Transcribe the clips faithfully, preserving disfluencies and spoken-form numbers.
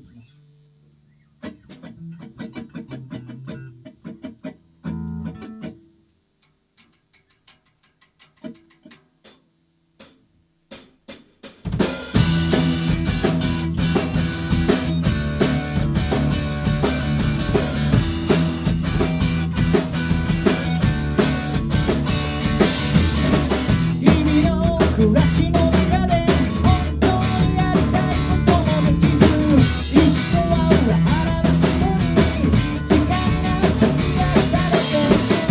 暮らしの中で本当にやりたいこともできず、意志とは裏腹なことに時間が費やされていく。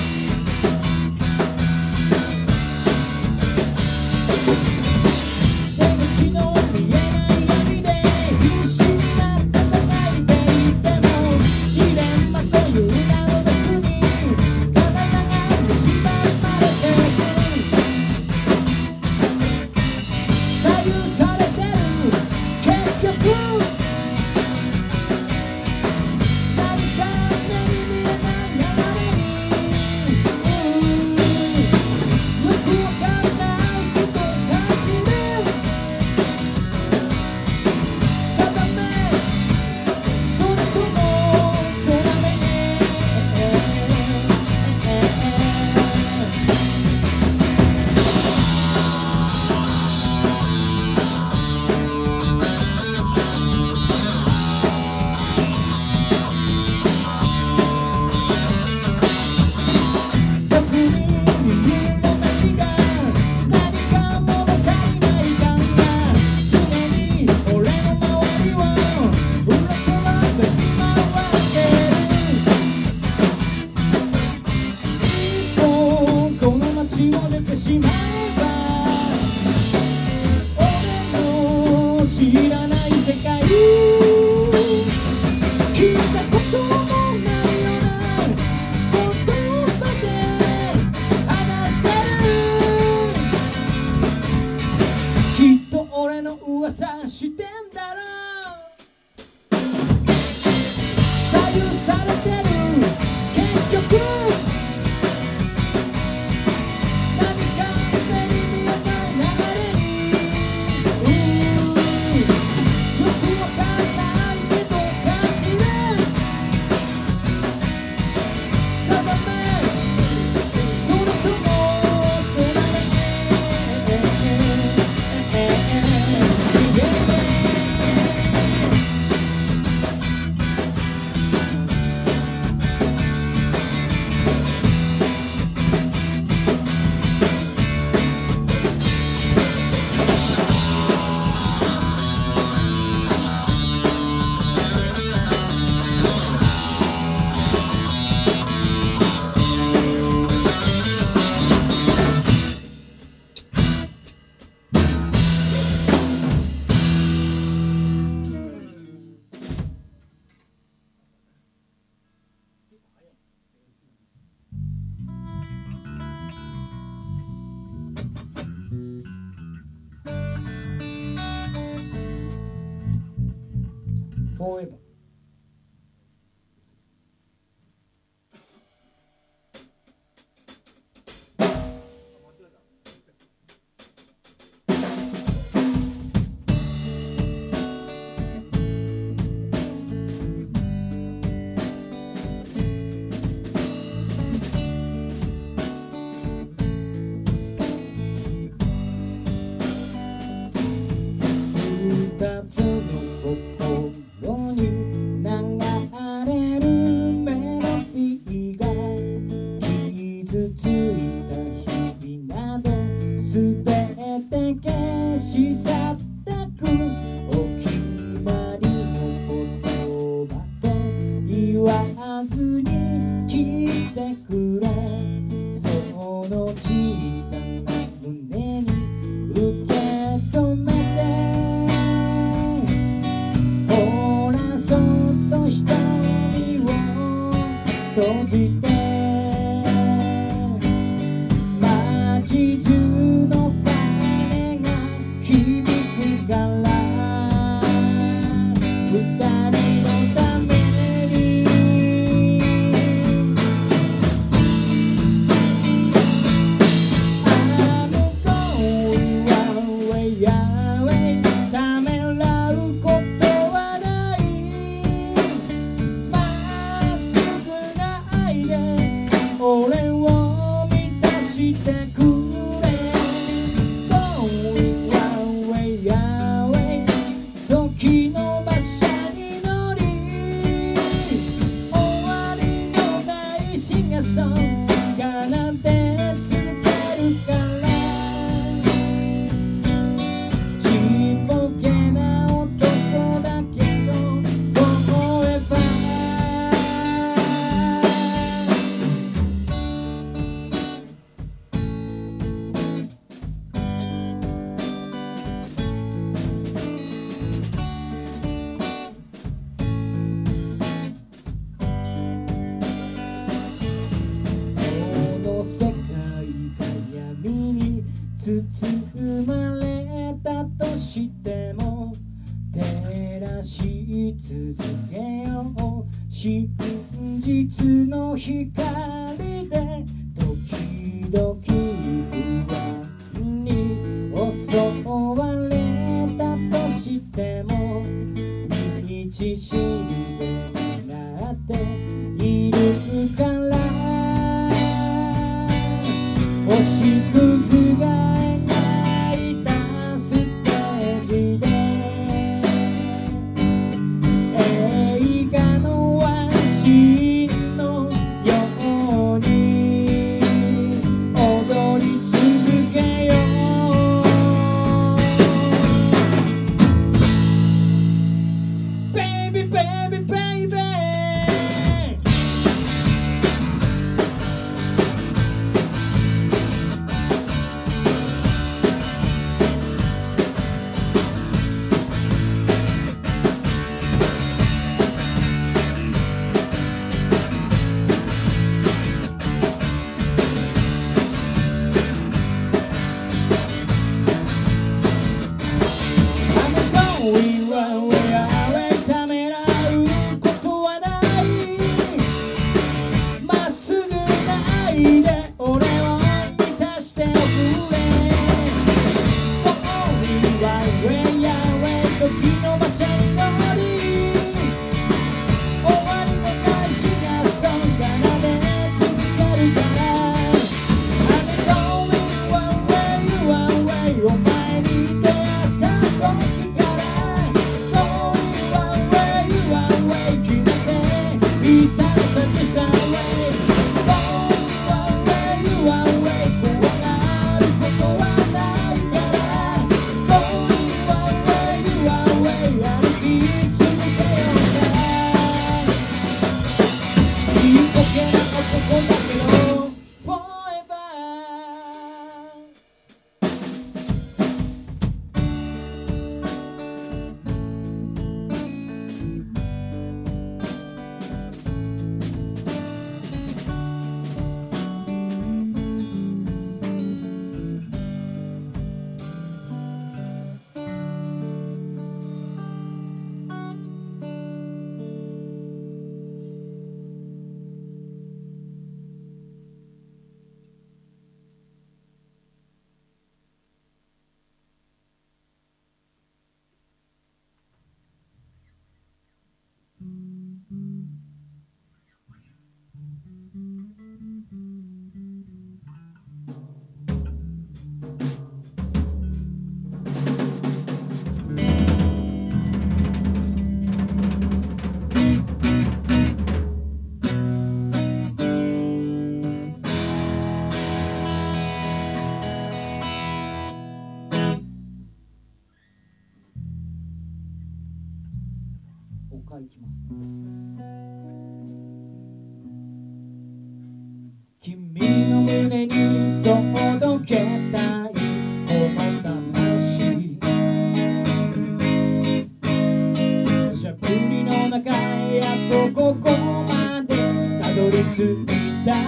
出口の見えない闇で必死になって戦いていても、ジレンマという名の毒に体が蝕まれていく。左右されてる結局、何か目に見えない流れに、よくわかんないことを感じる。定め、それとも空目に、特に理由もないが何か物足りない感が常に俺の周りをうろちょろと回ってる。一歩この街を出てしまえば、俺の知らない世界、聞いたこともないような言葉で話してる。きっと俺の噂してんだろう。左右されてる結局、何か目に見えない流れに、よくわかんないけど感じる。定め、それとも空目に、Forever。二つの心に流れるメロディーが、傷ついた日々などすべて消し去ってく。お決まりの言葉と言わずに聞いてくれ。その小さな胸に受け止めて、ほらそっと瞳を閉じて、街中の鐘が響くから、二人のために。I'm going away, away。ためらうことはな包まれたとしても照らし続けよう真実の光で時々不安に襲われたとしても道しるべになっているから星屑が描いたステージで映画のワンシーンのように踊り続けよう Baby baby baby他行きますね。君の胸に届けたいこの魂土砂降りの中やっとここまでたどり着いた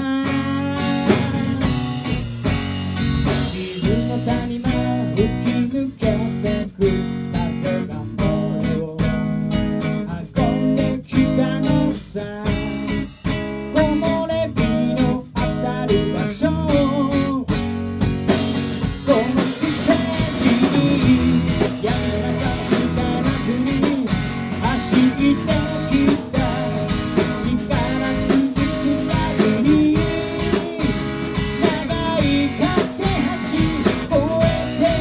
自分の谷間吹き抜けてく風が俺を運んできたのさ木漏れ日の当たる場所このステージにやめなさいからずに走ってきた力続く限り長い架け橋越えて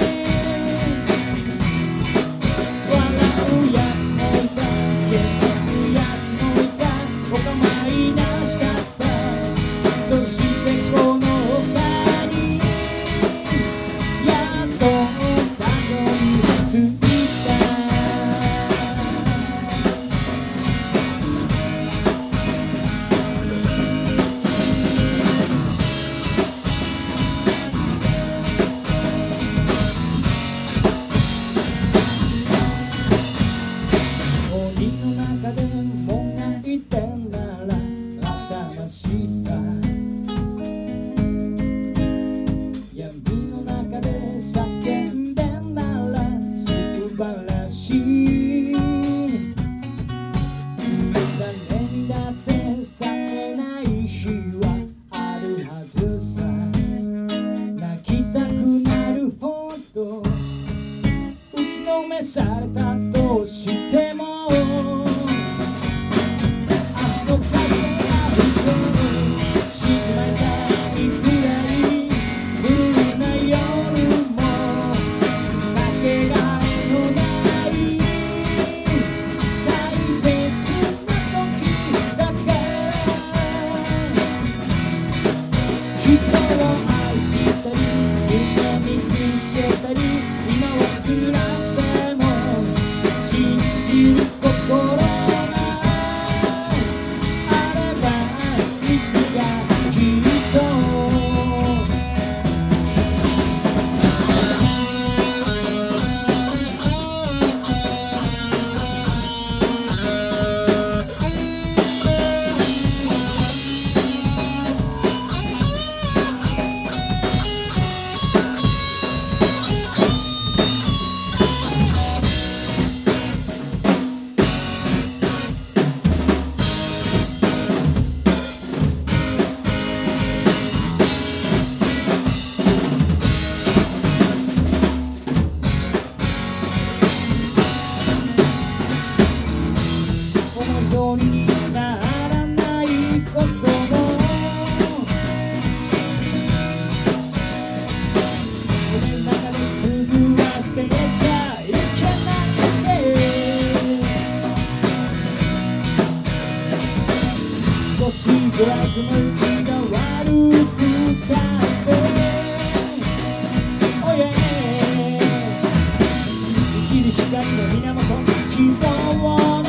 笑うやつもいたけなすやつもいたお構いなしだったそしてこの他にや示されたとしても明日の風が吹く静まりたいくらいブルーな夜もかけがえのない大切な時だから人を愛したり夢見つけたり今は辛くても信じる心があればいつかきっと思い通りにならないことも夢の中ですぐは捨てちゃいけないって少しドラッグの気が悪くたってOh yeah 生きる光の源希望の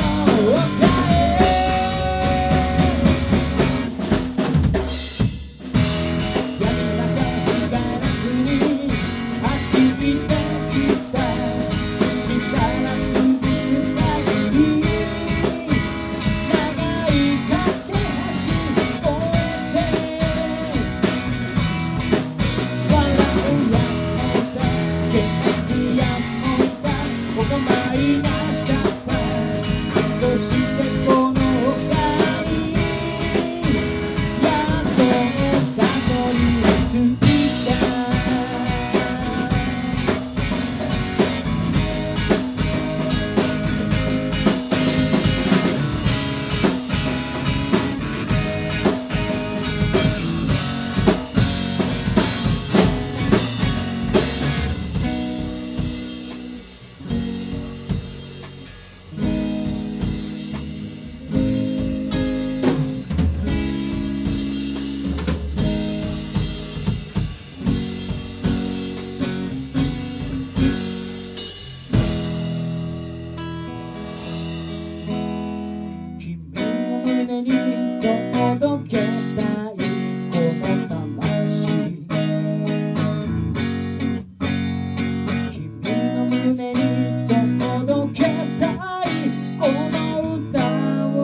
胸に届けたいこの魂君の胸に届けたいこの歌を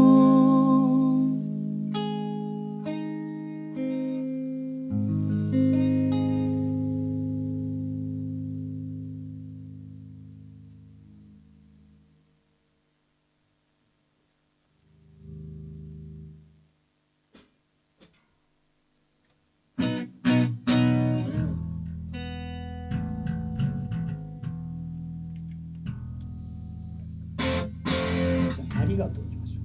ありがとういきましょう。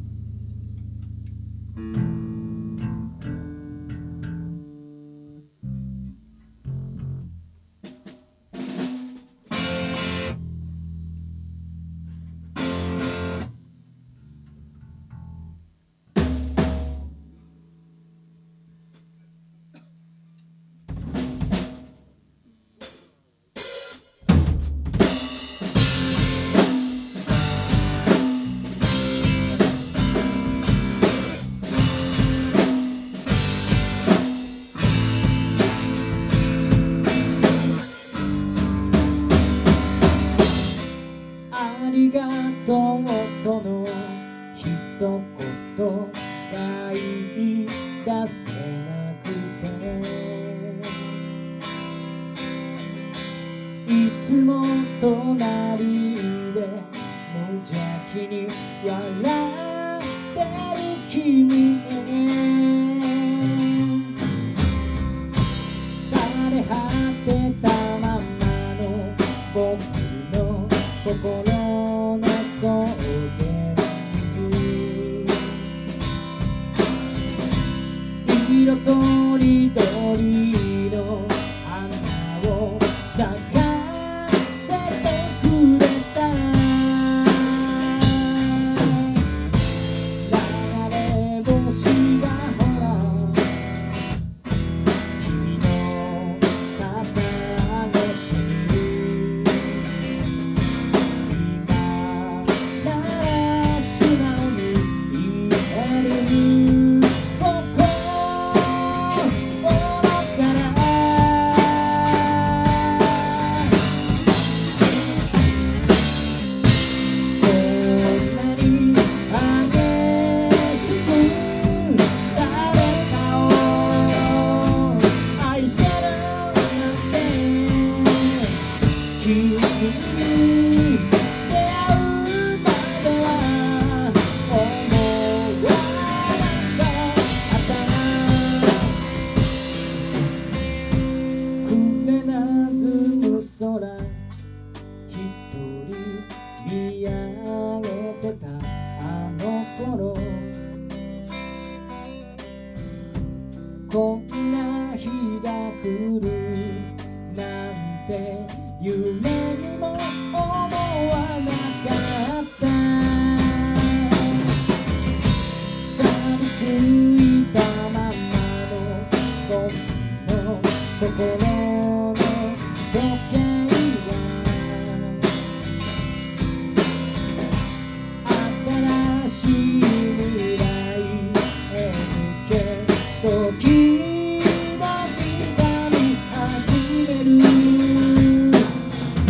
ありがとうその一言が言い出せなくていつも隣で無邪気に笑ってる君へ枯れ果てたままの僕の心君に出会うまでは思わなかったくれなずむ空一人見上げてたあの頃こんな日が来るなんて夢にも思わなかった錆びついたままの僕の心の時計は新しい未来へ向け時を刻み始める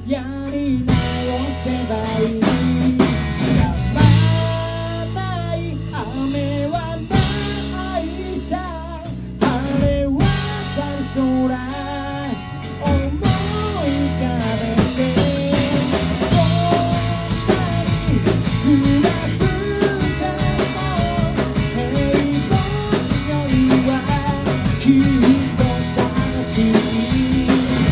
やり直せばいい。やまない雨はないさ、晴れ渡る空思い浮かべて、こんなに辛くても平凡よりはきっと楽しい。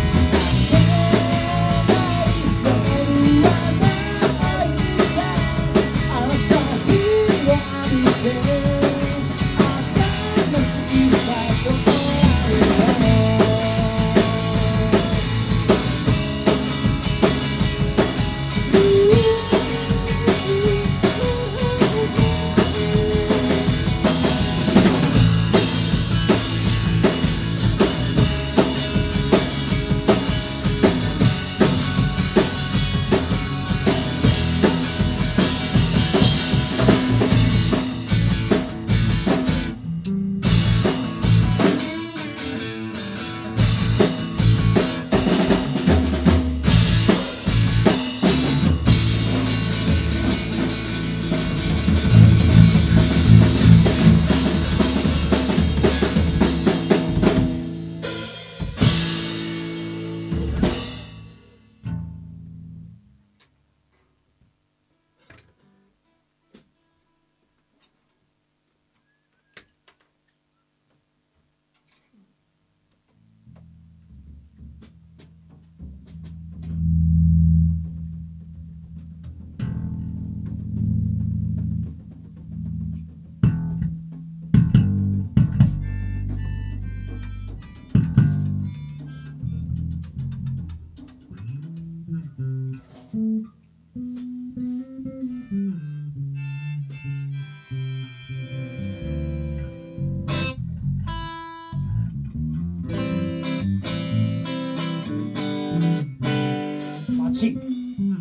街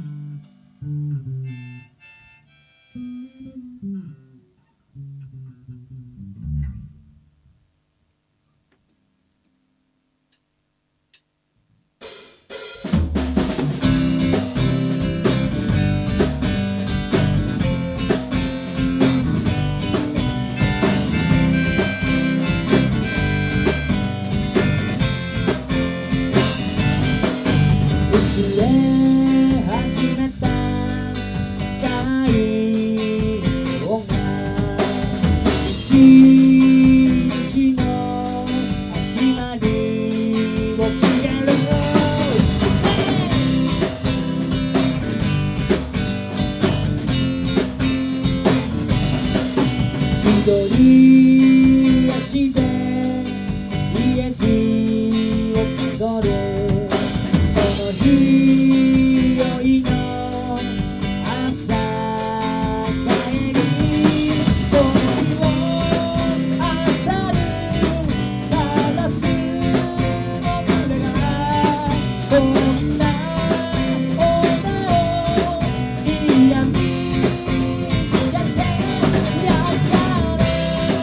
薄れ始めた太陽が一日の始まりを告げる。千鳥足で家路をたどる。日よいの朝帰り、鳥を漁るカラスの群れがこんな女を嫌につけてやがる。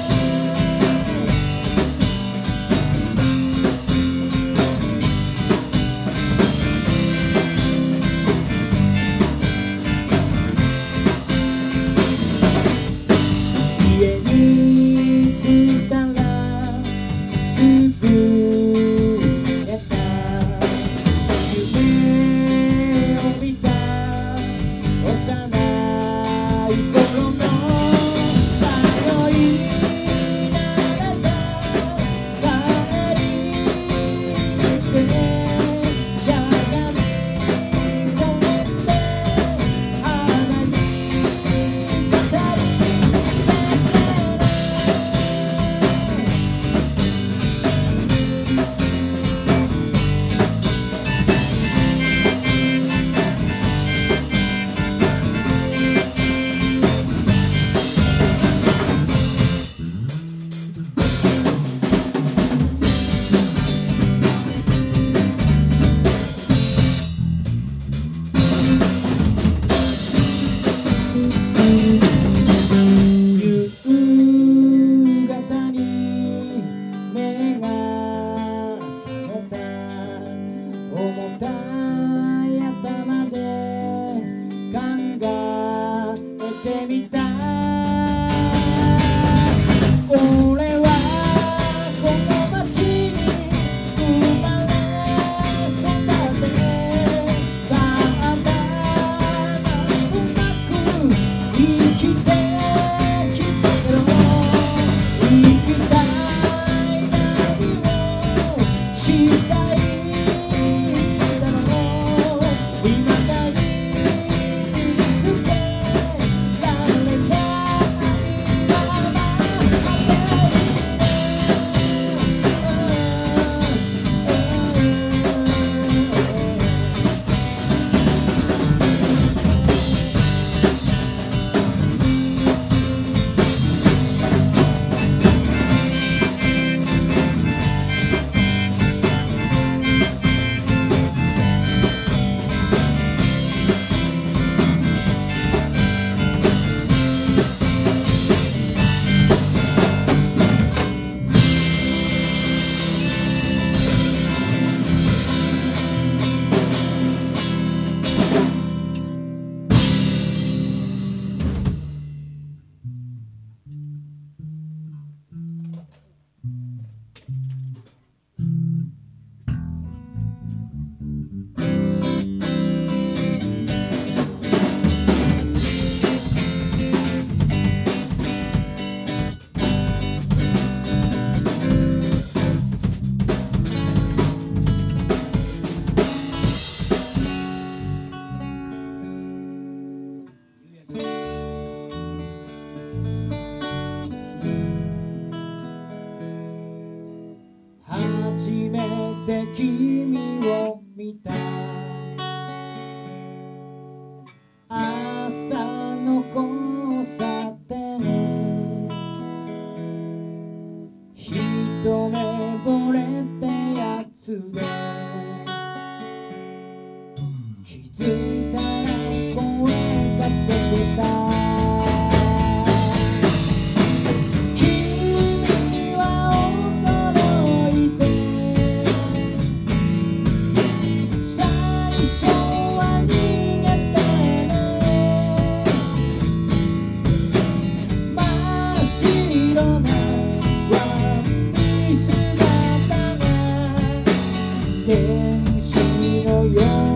家に着いたらすぐ寝た。 で君を見た朝の交差点一目惚れってやつで気づいたら声かけてた君は驚いて最初は逃げて真っ白なワンピース姿が天使のよう